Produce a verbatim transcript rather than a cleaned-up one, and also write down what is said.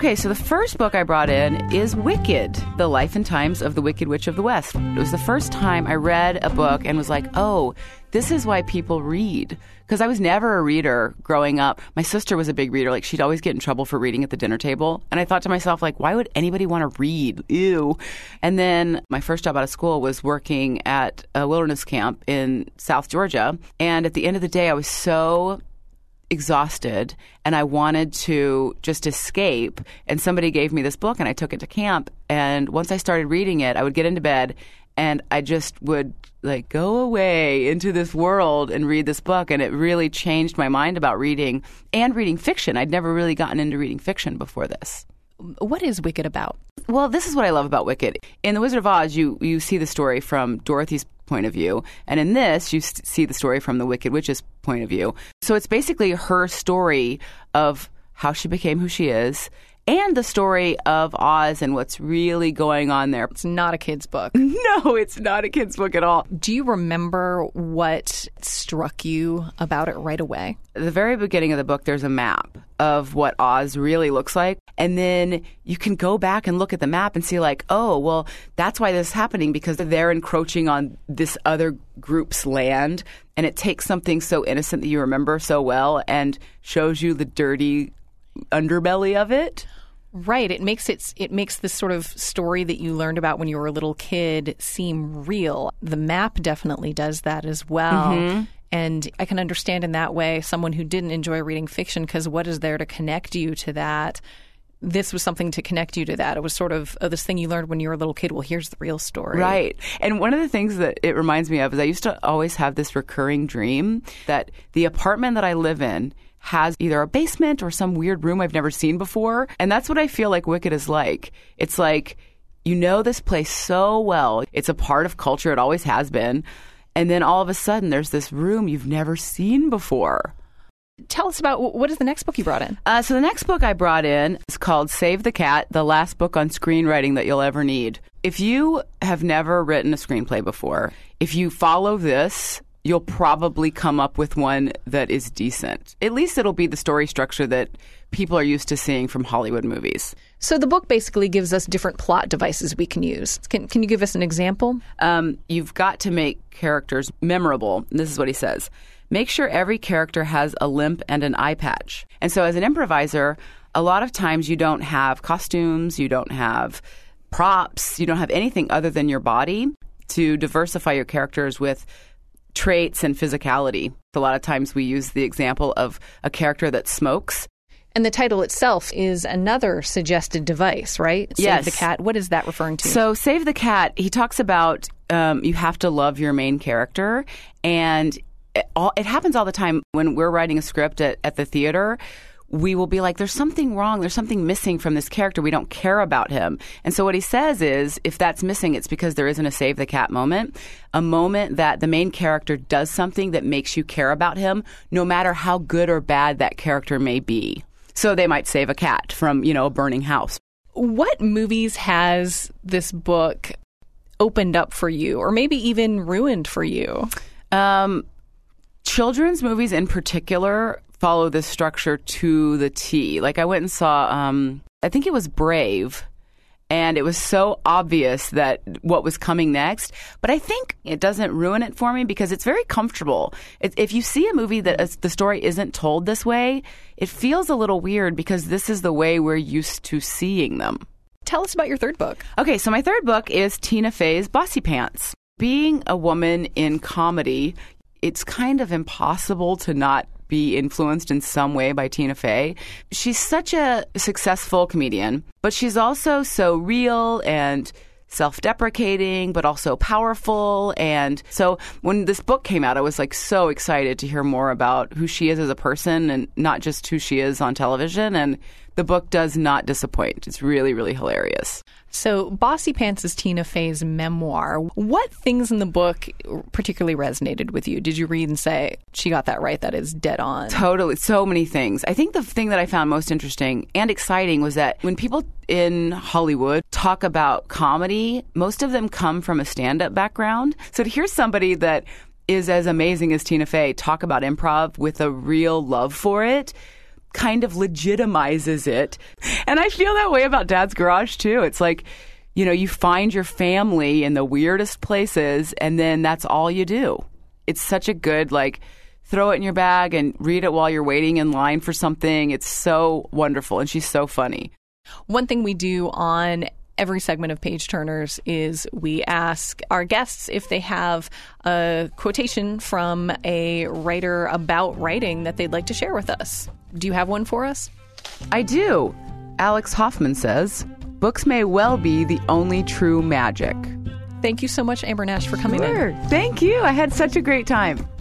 Okay, so the first book I brought in is Wicked, The Life and Times of the Wicked Witch of the West. It was the first time I read a book and was like, oh, this is why people read. Because I was never a reader growing up. My sister was a big reader. Like, she'd always get in trouble for reading at the dinner table. And I thought to myself, like, why would anybody want to read? Ew. And then my first job out of school was working at a wilderness camp in South Georgia. And at the end of the day, I was so exhausted and I wanted to just escape, and somebody gave me this book and I took it to camp, and once I started reading it, I would get into bed and I just would like go away into this world and read this book, and it really changed my mind about reading and reading fiction. I'd never really gotten into reading fiction before this. What is Wicked about? Well, this is what I love about Wicked. In The Wizard of Oz, you, you see the story from Dorothy's point of view. And in this, you see the story from the Wicked Witch's point of view. So it's basically her story of how she became who she is, and the story of Oz and what's really going on there. It's not a kid's book. No, it's not a kid's book at all. Do you remember what struck you about it right away? At the very beginning of the book, there's a map of what Oz really looks like. And then you can go back and look at the map and see like, oh, well, that's why this is happening, because they're encroaching on this other group's land. And it takes something so innocent that you remember so well and shows you the dirty underbelly of it. Right. It makes it it makes this sort of story that you learned about when you were a little kid seem real. The map definitely does that as well. Mm-hmm. And I can understand in that way someone who didn't enjoy reading fiction, because what is there to connect you to that? This was something to connect you to that. It was sort of oh, this thing you learned when you were a little kid. Well, here's the real story. Right. And one of the things that it reminds me of is I used to always have this recurring dream that the apartment that I live in has either a basement or some weird room I've never seen before. And that's what I feel like Wicked is like. It's like, you know this place so well. It's a part of culture. It always has been. And then all of a sudden, there's this room you've never seen before. Tell us about, what is the next book you brought in? Uh, so the next book I brought in is called Save the Cat, the last book on screenwriting that you'll ever need. If you have never written a screenplay before, if you follow this, you'll probably come up with one that is decent. At least it'll be the story structure that people are used to seeing from Hollywood movies. So the book basically gives us different plot devices we can use. Can, can you give us an example? Um, you've got to make characters memorable. This is what he says. Make sure every character has a limp and an eye patch. And so as an improviser, a lot of times you don't have costumes, you don't have props, you don't have anything other than your body to diversify your characters with traits and physicality. A lot of times we use the example of a character that smokes. And the title itself is another suggested device, right? Yes. Save the Cat. What is that referring to? So Save the Cat, he talks about um, you have to love your main character. And it, all, it happens all the time when we're writing a script at, at the theater. We will be like, there's something wrong. There's something missing from this character. We don't care about him. And so what he says is, if that's missing, it's because there isn't a Save the Cat moment, a moment that the main character does something that makes you care about him, no matter how good or bad that character may be. So they might save a cat from, you know, a burning house. What movies has this book opened up for you, or maybe even ruined for you? Um, children's movies in particular follow this structure to the T. Like I went and saw, um, I think it was Brave, and it was so obvious that what was coming next. But I think it doesn't ruin it for me because it's very comfortable. It, if you see a movie that uh, the story isn't told this way, it feels a little weird because this is the way we're used to seeing them. Tell us about your third book. Okay, so my third book is Tina Fey's Bossy Pants. Being a woman in comedy, it's kind of impossible to not be influenced in some way by Tina Fey. She's such a successful comedian, but she's also so real and self-deprecating, but also powerful. And so when this book came out, I was like so excited to hear more about who she is as a person and not just who she is on television. And the book does not disappoint. It's really, really hilarious. So Bossy Pants is Tina Fey's memoir. What things in the book particularly resonated with you? Did you read and say, she got that right, that is dead on? Totally. So many things. I think the thing that I found most interesting and exciting was that when people in Hollywood talk about comedy, most of them come from a stand-up background. So to hear somebody that is as amazing as Tina Fey talk about improv with a real love for it kind of legitimizes it. And I feel that way about Dad's Garage, too. It's like, you know, you find your family in the weirdest places, and then that's all you do. It's such a good, like, throw it in your bag and read it while you're waiting in line for something. It's so wonderful, and she's so funny. One thing we do on every segment of Page Turners is we ask our guests if they have a quotation from a writer about writing that they'd like to share with us. Do you have one for us? I do. Alex Hoffman says, "Books may well be the only true magic." Thank you so much, Amber Nash, for coming sure. in. Thank you. I had such a great time.